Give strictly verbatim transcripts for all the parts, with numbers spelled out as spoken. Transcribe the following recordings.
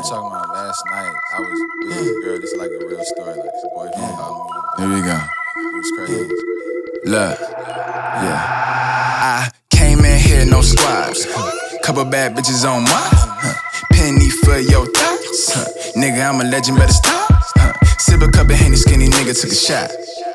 I'm talking about last night. I was with this girl. This is like a real story. Like this boyfriend called me. Here we go. It was crazy. Look, yeah. I came in here, no squabs. Couple bad bitches on my penny for your thoughts. Nigga, I'm a legend, better stop. Sip a cup of Henny, skinny nigga took a shot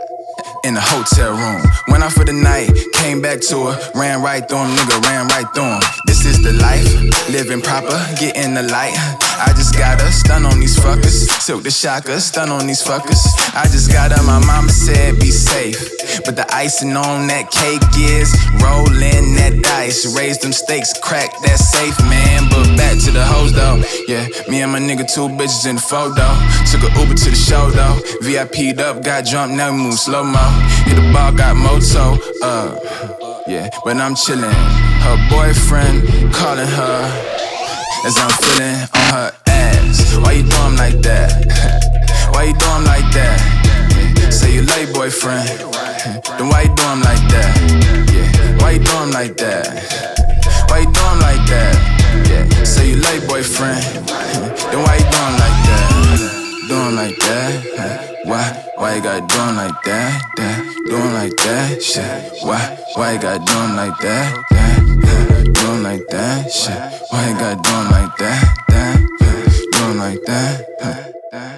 in the hotel room. Went out for the night, came back to her. Ran right through him, nigga, ran right through him. This is the life, living proper, getting the light. I just gotta stun on these fuckers. Silk the shocker, stun on these fuckers. I just gotta, my mama said be safe. But the icing on that cake is rolling that dice. Raise them stakes, crack that safe, man. But back to the hoes though. Yeah, me and my nigga, two bitches in the photo. Took a Uber to the show though. V I P'd up, got drunk, now we move slow-mo. Hit the ball, got moto. Uh, yeah, but I'm chillin'. Her boyfriend calling her as I'm feeling on her ass. Why you do him like that? Why you do him like that? Say you late, boyfriend. Then why you do him like that? Yeah, why you do him like that? Why you do him like that? Yeah, say you late, boyfriend. Then why you do him like that? Do him like that? Why? Why you gotta do him like that? That? Do him like that? Shit. Why? Why you gotta do him like that? That? That? Do him like that? Shit. Why you gotta do him like that? That? That? Do him like that? That?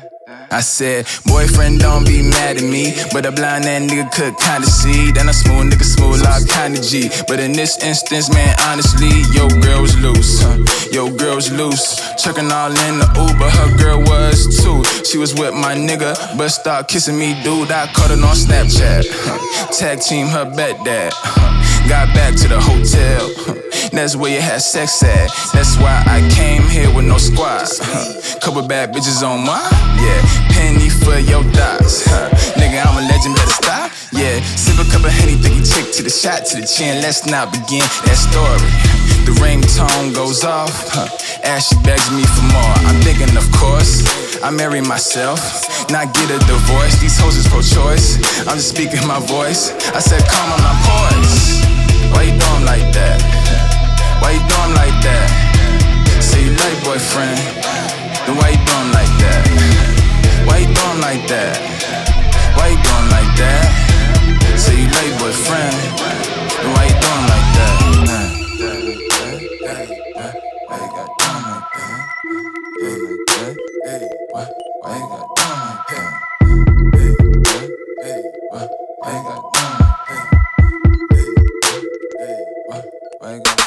I said, boyfriend, don't be mad at me. But a blind that nigga could kinda see. Then a smooth nigga, smooth like kinda G. But in this instance, man, honestly, yo girl was loose, huh? Yo girl was loose. Chucking all in the Uber, her girl was too. She was with my nigga, but started kissing me, dude. I caught her on Snapchat. Huh? Tag team her bet dad. Huh? Got back to the hotel. Huh? That's where you had sex at. That's why I came here with no squad. Huh? Couple bad bitches on my, yeah. Penny for your thoughts. Huh? Nigga, I'm a legend, better stop. Yeah, sip a cup of Henny, thicky chick to the shot, to the chin. Let's not begin that story. The ringtone goes off. Huh? As she begs me for more. I'm thinking, of course, I marry myself, not get a divorce. These hoes is pro-choice. I'm just speaking my voice. I said, come on, I'm poised. Why you doing like that? Why you doing like that? Say you like boyfriend. Then why you doing like that? Why you doing like that? Why you doing like that? Say you like boyfriend. Then why you doing like that? Why you got doing like that? Like that? Why, why you got doing like that? Why, why you got doing like that? Why, why you got